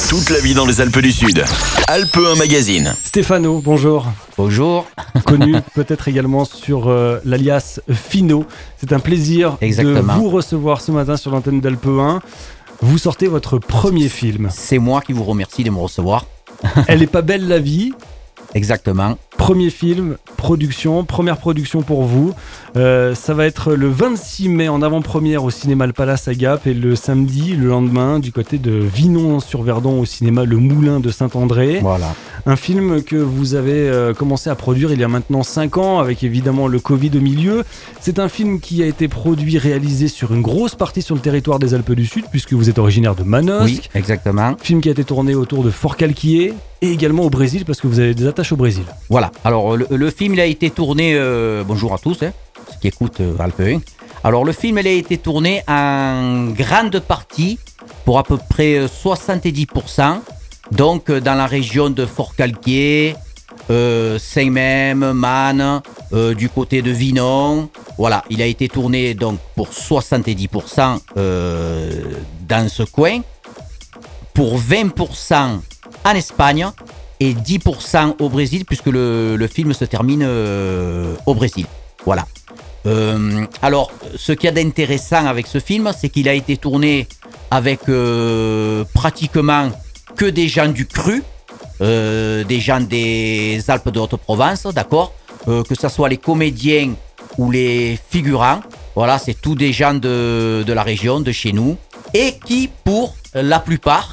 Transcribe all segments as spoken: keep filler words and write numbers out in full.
Toute la vie dans les Alpes du Sud. Alpes un magazine. Stéphano, bonjour. Bonjour. Connu peut-être également sur euh, l'alias Fino. C'est un plaisir Exactement. de vous recevoir ce matin sur l'antenne d'Alpes un. Vous sortez votre premier film. C'est moi qui vous remercie de me recevoir. Elle est pas belle la vie. Exactement. Premier film, production, première production pour vous. Euh, ça va être le vingt-six mai en avant-première au cinéma Le Palace à Gap et le samedi, le lendemain, du côté de Vinon-sur-Verdon au cinéma Le Moulin de Saint-André. Voilà. Un film que vous avez euh, commencé à produire il y a maintenant cinq ans avec évidemment le Covid au milieu. C'est un film qui a été produit, réalisé sur une grosse partie sur le territoire des Alpes du Sud puisque vous êtes originaire de Manosque. Oui, exactement. Film qui a été tourné autour de Forcalquier et également au Brésil parce que vous avez des attaches au Brésil. Voilà. Alors, le, le film, il a été tourné... Euh, bonjour à tous, hein, ceux qui écoutent euh, Alpes un. Alors, le film, il a été tourné en grande partie, pour à peu près soixante-dix pour cent, donc dans la région de Forcalquier, euh, Saint-Mème, Man, euh, du côté de Vinon. Voilà, il a été tourné donc pour soixante-dix pour cent euh, dans ce coin, pour vingt pour cent en Espagne et dix pour cent au Brésil, puisque le, le film se termine euh, au Brésil. Voilà. Euh, alors, ce qu'il y a d'intéressant avec ce film, c'est qu'il a été tourné avec euh, pratiquement que des gens du cru, euh, des gens des Alpes de Haute-Provence, d'accord, euh, que ce soit les comédiens ou les figurants. Voilà, c'est tous des gens de, de la région, de chez nous, et qui, pour la plupart,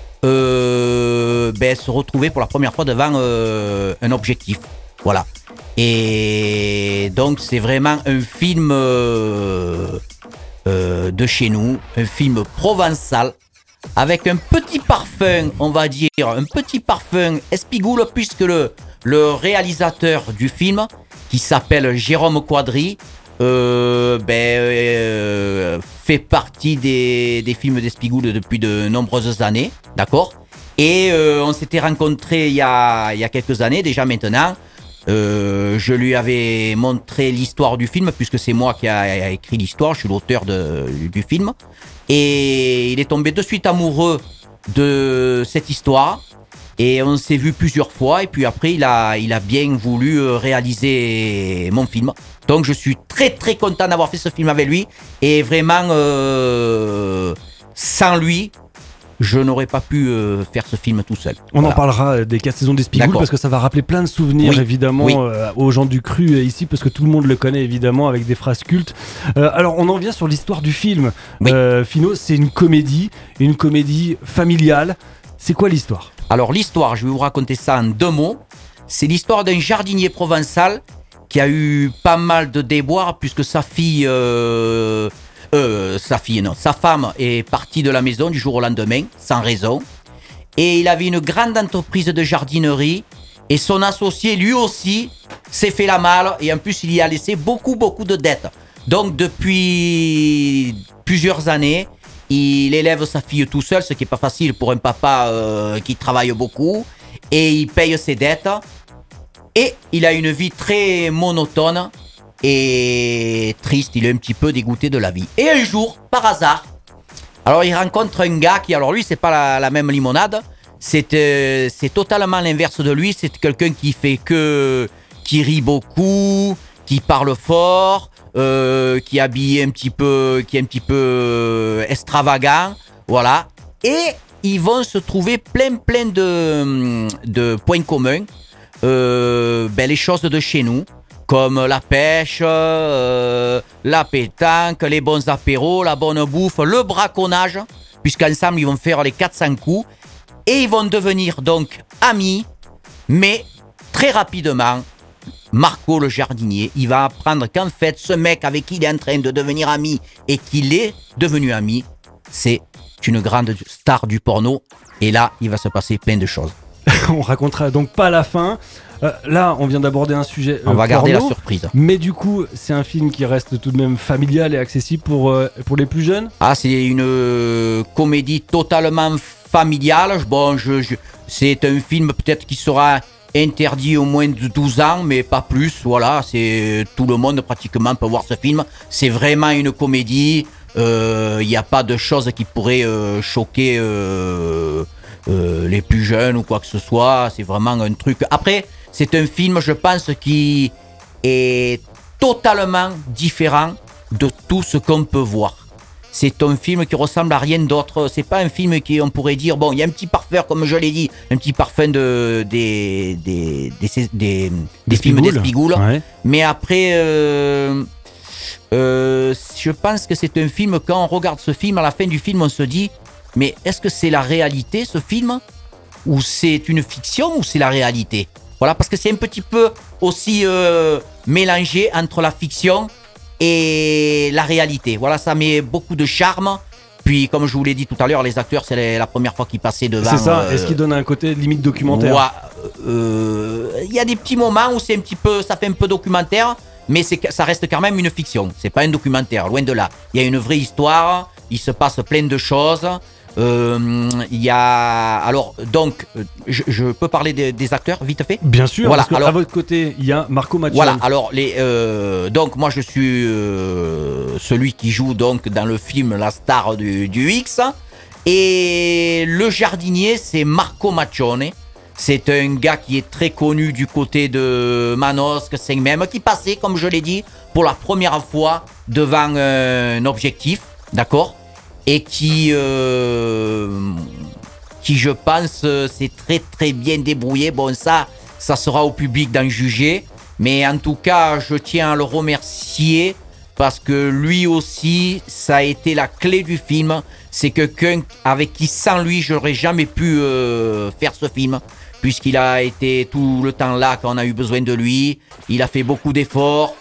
Euh, ben, se retrouver pour la première fois devant euh, un objectif. Voilà. Et donc, c'est vraiment un film euh, euh, de chez nous, un film provençal, avec un petit parfum, on va dire, un petit parfum espigoule, puisque le, le réalisateur du film, qui s'appelle Jérôme Quadri, Euh, ben, euh, fait partie des, des films d'Espigoule depuis de nombreuses années, d'accord. Et euh, on s'était rencontrés il y a, il y a quelques années déjà maintenant. Euh, je lui avais montré l'histoire du film, puisque c'est moi qui a écrit l'histoire, je suis l'auteur de, du film. Et il est tombé de suite amoureux de cette histoire. Et on s'est vu plusieurs fois, et puis après, il a, il a bien voulu réaliser mon film. Donc, je suis très, très content d'avoir fait ce film avec lui. Et vraiment, euh, sans lui, je n'aurais pas pu euh, faire ce film tout seul. On voilà. en parlera des quatre saisons d'Espigoule. D'accord. Parce que ça va rappeler plein de souvenirs, oui. évidemment, oui. Euh, aux gens du cru euh, ici, parce que tout le monde le connaît, évidemment, avec des phrases cultes. Euh, alors, on en vient sur l'histoire du film. Oui. Euh, Fino, c'est une comédie, une comédie familiale. C'est quoi l'histoire ? Alors l'histoire, je vais vous raconter ça en deux mots. C'est l'histoire d'un jardinier provençal qui a eu pas mal de déboires puisque sa fille, euh, euh, sa fille non, sa femme est partie de la maison du jour au lendemain, sans raison. Et il avait une grande entreprise de jardinerie et son associé lui aussi s'est fait la malle et en plus il y a laissé beaucoup beaucoup de dettes. Donc depuis plusieurs années, il élève sa fille tout seul, ce qui n'est pas facile pour un papa euh, qui travaille beaucoup. Et il paye ses dettes. Et il a une vie très monotone et triste. Il est un petit peu dégoûté de la vie. Et un jour, par hasard, alors il rencontre un gars qui, alors lui, c'est pas la, la même limonade. C'est, euh, c'est totalement l'inverse de lui. C'est quelqu'un qui fait que... qui rit beaucoup, qui parle fort. Euh, qui est habillé un petit peu, qui est un petit peu euh, extravagant, voilà. Et ils vont se trouver plein, plein de, de points communs. Euh, ben, les choses de chez nous, comme la pêche, euh, la pétanque, les bons apéros, la bonne bouffe, le braconnage, puisqu'ensemble ils vont faire les quatre cents coups. Et ils vont devenir donc amis, mais très rapidement, Marco le jardinier, il va apprendre qu'en fait, ce mec avec qui il est en train de devenir ami et qu'il est devenu ami, c'est une grande star du porno. Et là, il va se passer plein de choses. On racontera donc pas la fin. Euh, là, on vient d'aborder un sujet euh, On va porno, garder la surprise. Mais du coup, c'est un film qui reste tout de même familial et accessible pour, euh, pour les plus jeunes. Ah, c'est une euh, comédie totalement familiale. Bon, je, je, c'est un film peut-être qui sera... interdit au moins de douze ans, mais pas plus. Voilà, c'est tout le monde pratiquement peut voir ce film. C'est vraiment une comédie. Il euh, n'y a pas de choses qui pourraient euh, choquer euh, euh, les plus jeunes ou quoi que ce soit. C'est vraiment un truc. Après, c'est un film, je pense, qui est totalement différent de tout ce qu'on peut voir. C'est un film qui ressemble à rien d'autre. C'est pas un film qui, on pourrait dire, bon, il y a un petit parfum, comme je l'ai dit, un petit parfum de, des, des, des, des, des, des films d'Espigoule. Ouais. Mais après, euh, euh, je pense que c'est un film, quand on regarde ce film, à la fin du film, on se dit, mais est-ce que c'est la réalité, ce film ? Ou c'est une fiction, ou c'est la réalité ? Voilà, parce que c'est un petit peu aussi euh, mélangé entre la fiction et la réalité. Voilà, ça met beaucoup de charme. Puis, comme je vous l'ai dit tout à l'heure, les acteurs, c'est la première fois qu'ils passaient devant. C'est ça, euh, est-ce qu'ils donnent un côté limite documentaire ? Il euh, y a des petits moments où c'est un petit peu, ça fait un peu documentaire, mais c'est, ça reste quand même une fiction. C'est pas un documentaire, loin de là. Il y a une vraie histoire, il se passe plein de choses. Il euh, y a alors donc je, je peux parler des, des acteurs vite fait. Bien sûr. Voilà. Parce alors, à votre côté il y a Marco Maccione. Voilà. Alors les euh, donc moi je suis euh, celui qui joue donc dans le film la star du, du X et le jardinier c'est Marco Maccione. C'est un gars qui est très connu du côté de Manosque, Saint-Même, qui passait comme je l'ai dit pour la première fois devant euh, un objectif, d'accord. Et qui, euh, qui je pense, s'est très très bien débrouillé. Bon, ça, ça sera au public d'en juger. Mais en tout cas, je tiens à le remercier parce que lui aussi, ça a été la clé du film. C'est quelqu'un avec qui, sans lui, j'aurais jamais pu euh, faire ce film. Puisqu'il a été tout le temps là quand on a eu besoin de lui. Il a fait beaucoup d'efforts.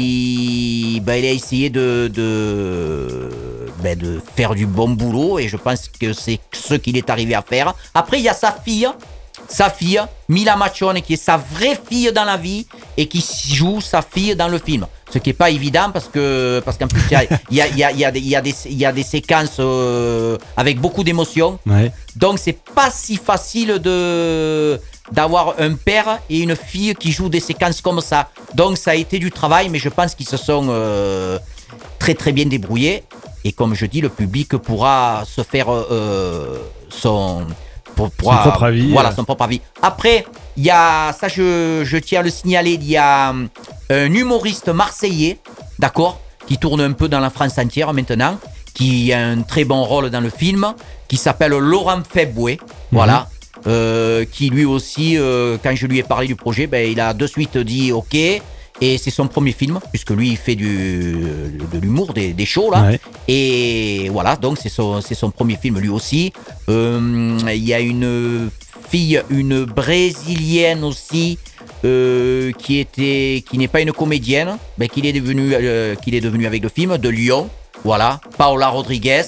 Il, ben, il a essayé de, de, ben, de faire du bon boulot et je pense que c'est ce qu'il est arrivé à faire. Après, il y a sa fille, sa fille, Mila Maccione, qui est sa vraie fille dans la vie et qui joue sa fille dans le film. Ce qui n'est pas évident parce que parce qu'en plus, il y a, il y a, il y a, il y a, des, il y a, des, il y a des séquences euh, avec beaucoup d'émotions. Ouais. Donc, c'est pas si facile de... d'avoir un père et une fille qui jouent des séquences comme ça. Donc ça a été du travail, mais je pense qu'ils se sont euh, très très bien débrouillés. Et comme je dis, le public pourra se faire euh, son, pour, pourra, son propre avis. Voilà, son propre avis. Après, il y a, ça je, je tiens à le signaler, il y a un humoriste marseillais, d'accord, qui tourne un peu dans la France entière maintenant, qui a un très bon rôle dans le film, qui s'appelle Laurent Feboué, voilà. Mmh. Euh, qui lui aussi, euh, quand je lui ai parlé du projet, ben, il a de suite dit OK. Et c'est son premier film, puisque lui, il fait du, de l'humour, des, des shows, là. Ouais. Et voilà, donc c'est son, c'est son premier film, lui aussi. Euh, il y a une fille, une brésilienne aussi, euh, qui était, qui n'est pas une comédienne, mais qu'il est devenu, euh, qu'il est devenu avec le film, de Lyon. Voilà, Paola Rodriguez.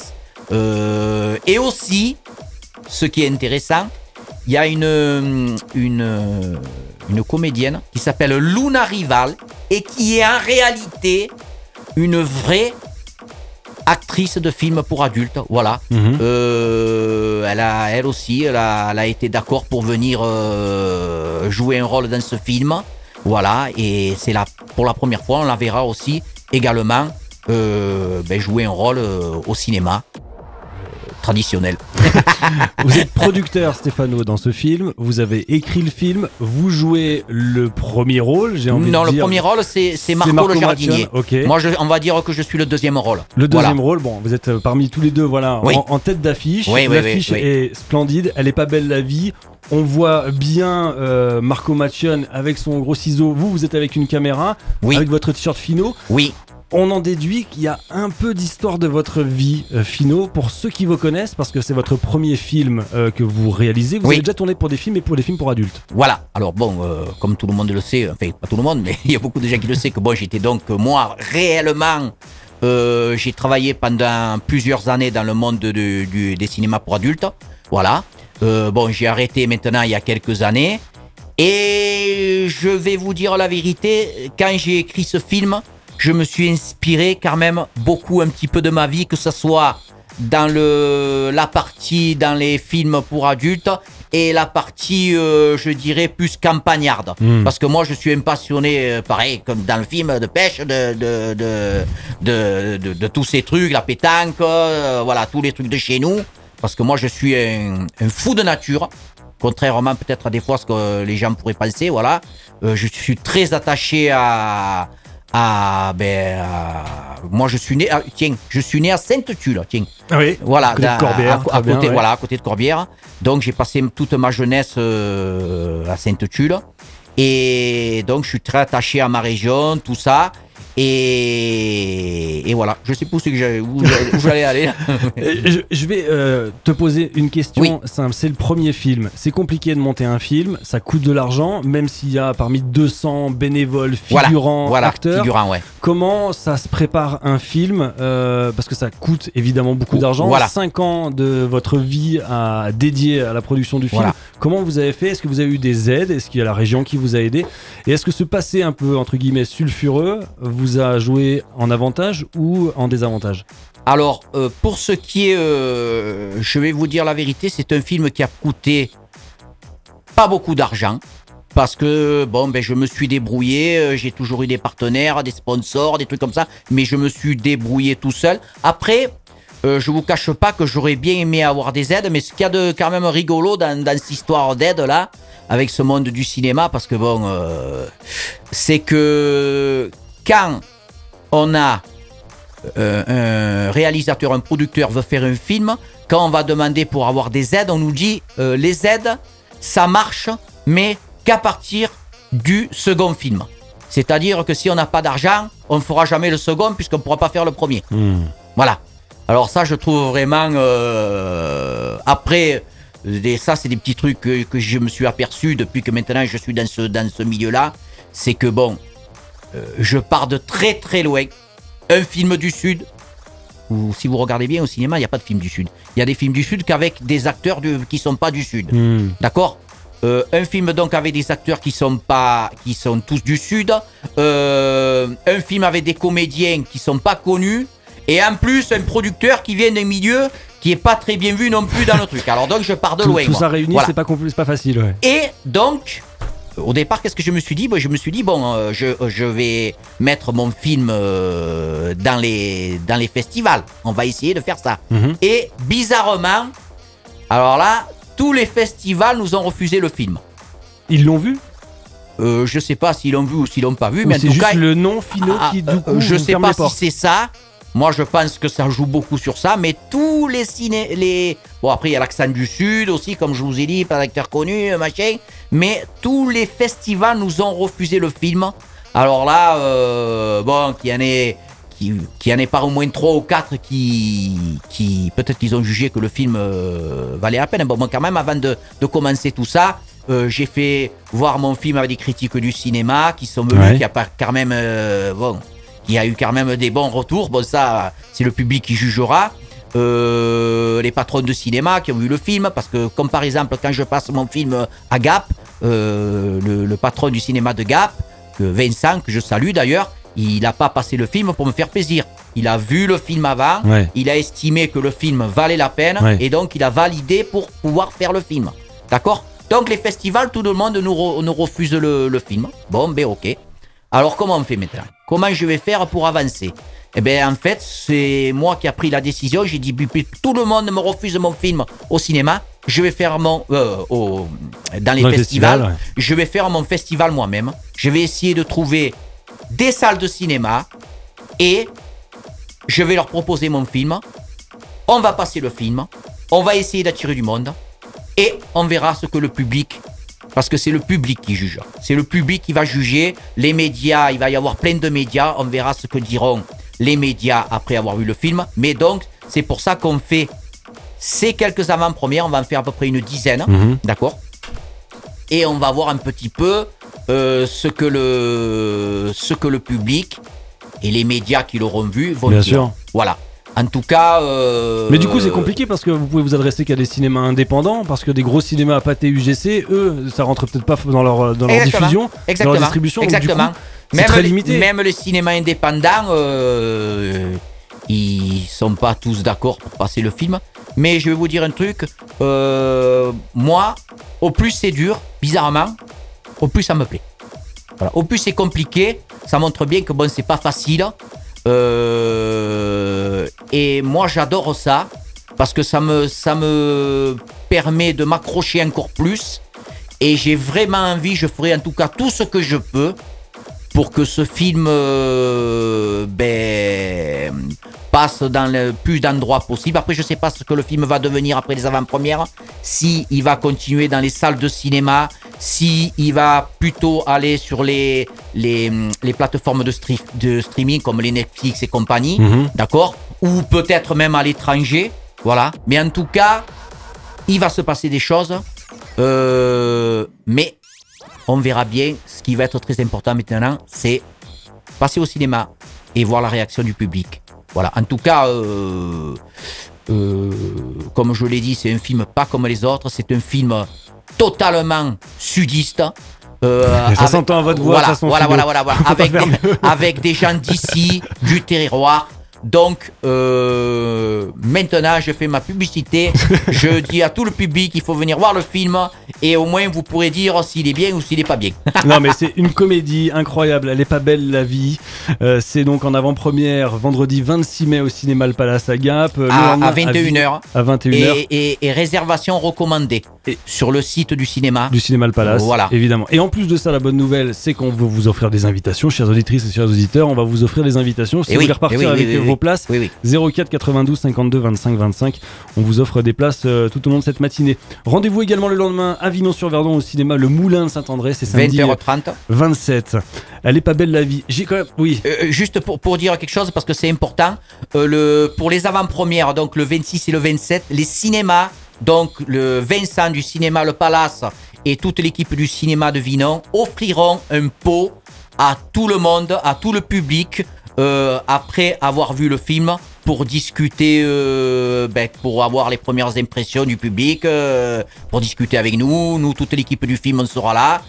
Euh, et aussi, ce qui est intéressant, il y a une, une, une comédienne qui s'appelle Luna Rival et qui est en réalité une vraie actrice de film pour adultes. Voilà. Mm-hmm. Euh, elle, a, elle aussi, elle a, elle a été d'accord pour venir euh, jouer un rôle dans ce film. Voilà. Et c'est la, pour la première fois, on la verra aussi également euh, ben, jouer un rôle euh, au cinéma. Traditionnel. Vous êtes producteur, Stéphano, dans ce film. Vous avez écrit le film. Vous jouez le premier rôle, j'ai envie non, de dire. Non, le premier rôle, c'est, c'est, Marco, c'est Marco le jardinier. Okay. Moi, je, on va dire que je suis le deuxième rôle. Le deuxième voilà. rôle, bon, vous êtes parmi tous les deux, voilà, oui. en, en tête d'affiche. Oui, L'affiche oui, oui, est splendide. Elle est pas belle la vie. On voit bien euh, Marco Maccione avec son gros ciseau. Vous, vous êtes avec une caméra, oui. avec votre t-shirt Fino. Oui. On en déduit qu'il y a un peu d'histoire de votre vie, euh, Fino, pour ceux qui vous connaissent, parce que c'est votre premier film euh, que vous réalisez. Vous oui. avez déjà tourné pour des films et pour des films pour adultes. Voilà. Alors bon, euh, comme tout le monde le sait, enfin pas tout le monde, mais il y a beaucoup de gens qui le savent que bon, j'étais donc moi réellement, euh, j'ai travaillé pendant plusieurs années dans le monde de, de, du, des cinémas pour adultes. Voilà. Euh, bon, j'ai arrêté maintenant il y a quelques années, et je vais vous dire la vérité, quand j'ai écrit ce film, je me suis inspiré quand même beaucoup un petit peu de ma vie, que ce soit dans le, la partie dans les films pour adultes et la partie, euh, je dirais, plus campagnarde. Mmh. Parce que moi, je suis un passionné, euh, pareil, comme dans le film, de pêche, de, de, de, de, de, de tous ces trucs, la pétanque, euh, voilà, tous les trucs de chez nous. parce que moi je suis un, un fou de nature, contrairement peut-être à des fois ce que les gens pourraient penser, voilà. Euh, je suis très attaché à, à, ben, à, moi je suis né, à, tiens, je suis né à Sainte-Tulle, tiens. Oui. Voilà, à côté dans, de Corbière. à, à côté, bien, ouais. voilà, à côté de Corbière. Donc j'ai passé toute ma jeunesse euh, à Sainte-Tulle, et donc je suis très attaché à ma région, tout ça. Et, et voilà, je sais pas où, c'est que j'allais, où, j'allais, où j'allais aller. je, je vais euh, te poser une question Oui. simple. C'est le premier film. C'est compliqué de monter un film. Ça coûte de l'argent, même s'il y a parmi deux cents bénévoles, figurants, voilà, voilà, acteurs. Figurant, ouais. Comment ça se prépare un film euh, parce que ça coûte évidemment beaucoup d'argent. Voilà. Cinq ans de votre vie à dédier à la production du film. Voilà. Comment vous avez fait? Est-ce que vous avez eu des aides? Est-ce qu'il y a la région qui vous a aidé? Et est-ce que ce passé un peu entre guillemets sulfureux vous a joué en avantage ou en désavantage? Alors, euh, pour ce qui est, euh, je vais vous dire la vérité, c'est un film qui a coûté pas beaucoup d'argent. Parce que, bon, ben, je me suis débrouillé, euh, j'ai toujours eu des partenaires, des sponsors, des trucs comme ça, mais je me suis débrouillé tout seul. Après, euh, je vous cache pas que j'aurais bien aimé avoir des aides, mais ce qu'il y a de quand même rigolo dans, dans cette histoire d'aide là, avec ce monde du cinéma, parce que bon, euh, c'est que quand on a euh, un réalisateur, un producteur veut faire un film, quand on va demander pour avoir des aides, on nous dit euh, les aides, ça marche, mais qu'à partir du second film. C'est-à-dire que si on n'a pas d'argent, on ne fera jamais le second puisqu'on ne pourra pas faire le premier. Mmh. Voilà. Alors ça, je trouve vraiment... Euh, après, des, ça, c'est des petits trucs que, que je me suis aperçu depuis que maintenant je suis dans ce, dans ce milieu-là. C'est que bon, euh, je pars de très très loin. Un film du Sud, ou si vous regardez bien au cinéma, il n'y a pas de film du Sud. Il y a des films du Sud qu'avec des acteurs du, qui ne sont pas du Sud. Mmh. D'accord ? Euh, un film donc avec des acteurs qui sont pas, qui sont tous du Sud, euh, un film avec des comédiens qui sont pas connus, et en plus un producteur qui vient d'un milieu qui est pas très bien vu non plus dans le truc. Alors donc je pars de tout, loin. Tout moi. ça réuni, voilà. c'est pas compl- c'est pas facile. Ouais. Et donc au départ, qu'est-ce que je me suis dit ? Bon, je me suis dit bon, euh, je, je vais mettre mon film euh, dans les dans les festivals. On va essayer de faire ça. Mm-hmm. Et bizarrement, alors là. Tous les festivals nous ont refusé le film. Ils l'ont vu ? euh, Je sais pas s'ils l'ont vu ou s'ils l'ont pas vu, ou mais en c'est tout juste cas, le nom Finot ah, qui du coup euh, je vous sais ferme pas les portes. Si c'est ça. Moi, je pense que ça joue beaucoup sur ça, mais tous les ciné, les bon après il y a l'accent du Sud aussi, comme je vous ai dit, pas d'acteur connu, machin. Mais tous les festivals nous ont refusé le film. Alors là, euh, bon, qu'il y en ait. Qui, qui en est pas au moins trois ou quatre qui, qui peut-être qu'ils ont jugé que le film euh, valait la peine. Bon, moi quand même, avant de, de commencer tout ça, euh, j'ai fait voir mon film avec des critiques du cinéma qui sont venus, ouais. qui a pas quand même, euh, bon, qui a eu quand même des bons retours. Bon, ça, c'est le public qui jugera. Euh, les patrons de cinéma qui ont vu le film, parce que comme par exemple quand je passe mon film à Gap, euh, le, le patron du cinéma de Gap, que Vincent, que je salue d'ailleurs, il n'a pas passé le film pour me faire plaisir. Il a vu le film avant, ouais. il a estimé que le film valait la peine, ouais. et donc il a validé pour pouvoir faire le film. D'accord ? Donc les festivals, tout le monde nous, re, nous refuse le, le film. Bon, ben ok. Alors comment on fait maintenant ? Comment je vais faire pour avancer ? Eh bien en fait, c'est moi qui ai pris la décision. J'ai dit, tout le monde me refuse mon film au cinéma. Je vais faire mon... Euh, au, dans les dans festivals, festival, ouais. je vais faire mon festival moi-même. Je vais essayer de trouver... des salles de cinéma et je vais leur proposer mon film. On va passer le film, on va essayer d'attirer du monde et on verra ce que le public, parce que c'est le public qui juge, c'est le public qui va juger. Les médias, il va y avoir plein de médias, on verra ce que diront les médias après avoir vu le film. Mais donc c'est pour ça qu'on fait ces quelques avant-premières, on va en faire à peu près une dizaine, mmh. d'accord, et on va voir un petit peu Euh, ce que le ce que le public et les médias qui l'auront vu vont Bien dire. sûr. Voilà. En tout cas. Euh, Mais du coup, c'est compliqué parce que vous pouvez vous adresser qu'à des cinémas indépendants, parce que des gros cinémas à pâté U G C, eux, ça rentre peut-être pas dans leur dans leur diffusion, Exactement. dans leur distribution. Exactement. Donc, du coup, même c'est très limité. Les, même les cinémas indépendants, euh, ils sont pas tous d'accord pour passer le film. Mais je vais vous dire un truc. Euh, moi, au plus c'est dur, bizarrement, au plus ça me plaît. Voilà. Au plus c'est compliqué, ça montre bien que bon, c'est pas facile. Euh, et moi, j'adore ça. parce que ça me, ça me permet de m'accrocher encore plus. Et j'ai vraiment envie, je ferai en tout cas tout ce que je peux pour que ce film euh, ben, passe dans le plus d'endroits possible. Après, je ne sais pas ce que le film va devenir après les avant-premières, si il va continuer dans les salles de cinéma, si il va plutôt aller sur les, les, les plateformes de, stream, de streaming comme les Netflix et compagnie, mm-hmm. d'accord, ou peut-être même à l'étranger, voilà. Mais en tout cas, il va se passer des choses, euh, mais on verra bien. Ce qui va être très important maintenant, c'est passer au cinéma et voir la réaction du public. Voilà. En tout cas, euh, euh, comme je l'ai dit, c'est un film pas comme les autres. C'est un film totalement sudiste. Euh, ça avec, s'entend à votre voix. Voilà, ça voilà, voilà, voilà, voilà. Avec, des, avec des gens d'ici, du terroir. Donc, euh, maintenant, je fais ma publicité. Je dis à tout le public qu'il faut venir voir le film et au moins vous pourrez dire s'il est bien ou s'il est pas bien. Non, mais c'est une comédie incroyable. Elle est pas belle, la vie. Euh, c'est donc en avant-première vendredi vingt-six mai au cinéma Le Palace à Gap. Le à, à vingt et une heures. À vingt et une heures. Et, et, et réservation recommandée et sur le site du cinéma. Du cinéma Le Palace. Voilà. Évidemment. Et en plus de ça, la bonne nouvelle, c'est qu'on va vous offrir des invitations, chères auditrices et chers auditeurs. On va vous offrir des invitations. Si et vous oui, voulez repartir oui, avec oui, oui, vos places, oui, oui. zéro quatre quatre-vingt-douze cinquante-deux vingt-cinq vingt-cinq. On vous offre des places euh, tout au long de cette matinée. Rendez-vous également le lendemain à Vinon-sur-Verdon au cinéma Le Moulin de Saint-André. C'est samedi vingt heures trente. vingt-sept. Elle est pas belle la vie. J'ai quand même. Oui. Euh, juste pour, pour dire quelque chose parce que c'est important. Euh, le, pour les avant-premières, donc le vingt-six et le vingt-sept, les cinémas, donc le Vincent du cinéma Le Palace et toute l'équipe du cinéma de Vinon offriront un pot à tout le monde, à tout le public. Euh, après avoir vu le film pour discuter, euh, ben, pour avoir les premières impressions du public, euh, pour discuter avec nous. Nous, toute l'équipe du film, on sera là.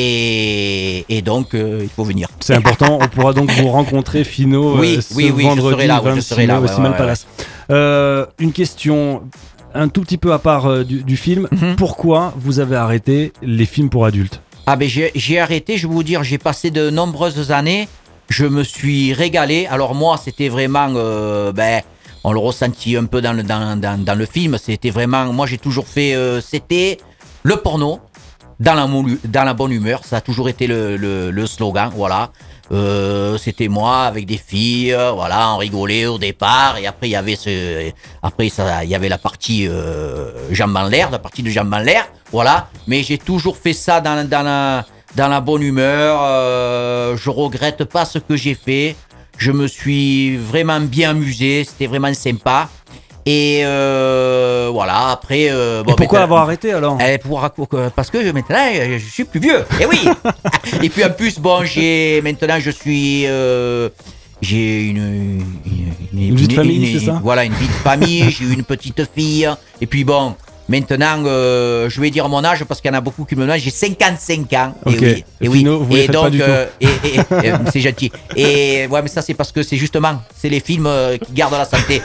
Et, et donc, euh, il faut venir. C'est important. On pourra donc vous rencontrer, Finot, oui, euh, ce oui, oui, vendredi je serai là, vingt-six je serai là, mai au cinéma Le Palace. Euh, une question un tout petit peu à part euh, du, du film. Mm-hmm. Pourquoi vous avez arrêté les films pour adultes ? Ah ben j'ai, j'ai arrêté, je vais vous dire, j'ai passé de nombreuses années. Je me suis régalé. Alors moi, c'était vraiment, euh, ben, on le ressentit un peu dans le dans, dans, dans le film. C'était vraiment, moi j'ai toujours fait, euh, c'était le porno dans la dans la bonne humeur. Ça a toujours été le le, le slogan, voilà. Euh, c'était moi avec des filles, voilà, on rigolait au départ et après il y avait ce, après ça, il y avait la partie euh, jambes en l'air, la partie de jambes en l'air, voilà. Mais j'ai toujours fait ça dans dans la dans la bonne humeur, euh, je regrette pas ce que j'ai fait, je me suis vraiment bien amusé, c'était vraiment sympa. Et euh, voilà, après... Euh, bon, et pourquoi avoir arrêté alors ? eh, pour, Parce que maintenant, je suis plus vieux. Et oui. Et puis en plus, bon, j'ai maintenant, je suis... Euh, j'ai une... Une, une, une vie de famille, une, c'est ça ? Voilà, une vie de famille, j'ai eu une petite fille. Et puis bon... Maintenant, euh, je vais dire mon âge parce qu'il y en a beaucoup qui me demandent. J'ai cinquante-cinq ans. Okay. Et oui, et oui. Et donc, euh, et, et, et, c'est gentil. Et ouais, mais ça, c'est parce que c'est justement, c'est les films euh, qui gardent la santé.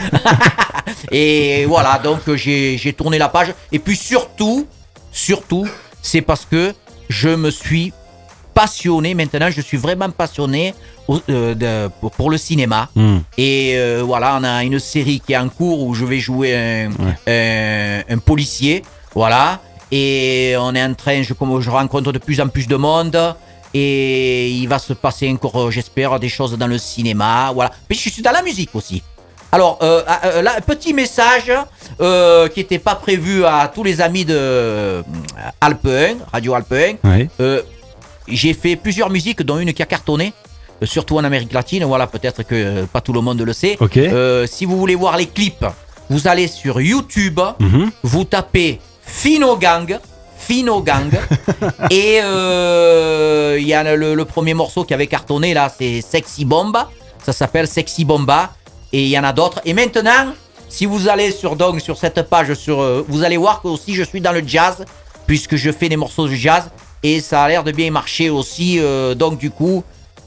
Et voilà, donc j'ai, j'ai tourné la page. Et puis surtout, surtout, c'est parce que je me suis passionné. Maintenant, je suis vraiment passionné euh, de, pour, pour le cinéma. Mm. Et euh, voilà, on a une série qui est en cours où je vais jouer un, ouais. un, un policier. Voilà. Et on est en train, je, je rencontre de plus en plus de monde. Et il va se passer encore, j'espère, des choses dans le cinéma. Voilà. Mais je suis dans la musique aussi. Alors, euh, euh, là, petit message euh, qui n'était pas prévu à tous les amis de euh, Alpe un, Radio Alpe un. Ouais. Euh, j'ai fait plusieurs musiques, dont une qui a cartonné, euh, surtout en Amérique latine. Voilà, peut-être que euh, pas tout le monde le sait. Okay. Euh, si vous voulez voir les clips, vous allez sur YouTube, mm-hmm. vous tapez Fino Gang. Fino Gang. Et il euh, y a le, le premier morceau qui avait cartonné, là, c'est Sexy Bomba. Ça s'appelle Sexy Bomba. Et il y en a d'autres. Et maintenant, si vous allez sur, donc, sur cette page, sur, euh, vous allez voir que aussi je suis dans le jazz, puisque je fais des morceaux de jazz. Et ça a l'air de bien marcher aussi. Euh, donc du coup,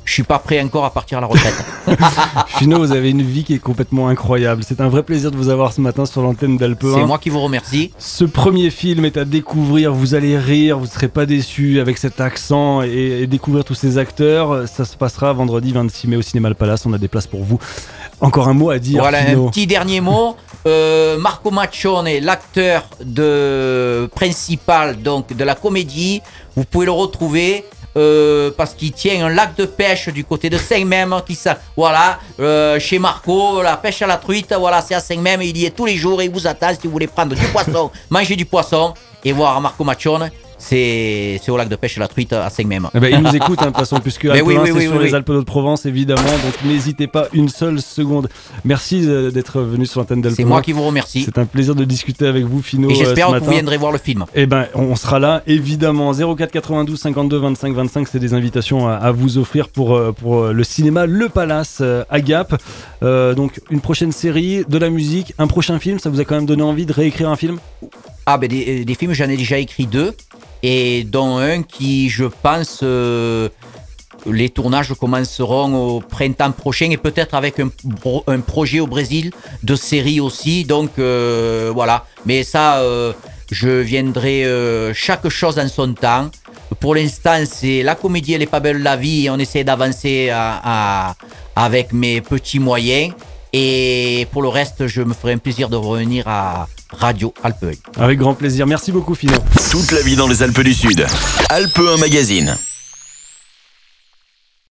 je suis pas prêt encore à partir à la retraite. Finot, vous avez une vie qui est complètement incroyable. C'est un vrai plaisir de vous avoir ce matin sur l'antenne d'Alpe un. C'est moi qui vous remercie. Ce premier film est à découvrir, vous allez rire, vous ne serez pas déçus avec cet accent et, et découvrir tous ces acteurs. Ça se passera vendredi vingt-six mai au Cinéma Le Palace, on a des places pour vous. Encore un mot à dire, Voilà, Finot. un petit dernier mot. Euh, Marco Maccione, l'acteur de principal donc de la comédie, vous pouvez le retrouver euh, parce qu'il tient un lac de pêche du côté de Saint-Même, qui ça, voilà, euh, chez Marco, la pêche à la truite, voilà, c'est à Saint-Même, il y est tous les jours et il vous attend si vous voulez prendre du poisson, manger du poisson et voir Marco Maccione. C'est, c'est au lac de pêche à la truite à Saint-Même. Eh ben, il nous écoute, hein, de toute façon, puisque Alpe oui, un, oui, c'est oui, sur oui, les oui. Alpes d'Haute-Provence, évidemment. Donc n'hésitez pas une seule seconde. Merci euh, d'être venu sur l'antenne d'Alpe un. C'est moi qui vous remercie. C'est un plaisir de discuter avec vous, Finot. Et j'espère euh, ce que vous matin. viendrez voir le film. Eh ben, on sera là, évidemment. zéro quatre quatre-vingt-douze cinquante-deux vingt-cinq vingt-cinq, c'est des invitations à, à vous offrir pour, pour le cinéma Le Palace à Gap. Euh, donc, une prochaine série, de la musique, un prochain film. Ça vous a quand même donné envie de réécrire un film ? Ah ben des, des films, j'en ai déjà écrit deux, et dont un qui, je pense, euh, les tournages commenceront au printemps prochain, et peut-être avec un, un projet au Brésil de série aussi, donc euh, voilà. Mais ça, euh, je viendrai euh, chaque chose en son temps. Pour l'instant, c'est la comédie, elle est pas belle la vie, et on essaie d'avancer à, à, avec mes petits moyens. Et pour le reste, je me ferai un plaisir de revenir à Radio Alpe un. Avec grand plaisir. Merci beaucoup, Finot. Toute la vie dans les Alpes du Sud. Alpe un Magazine.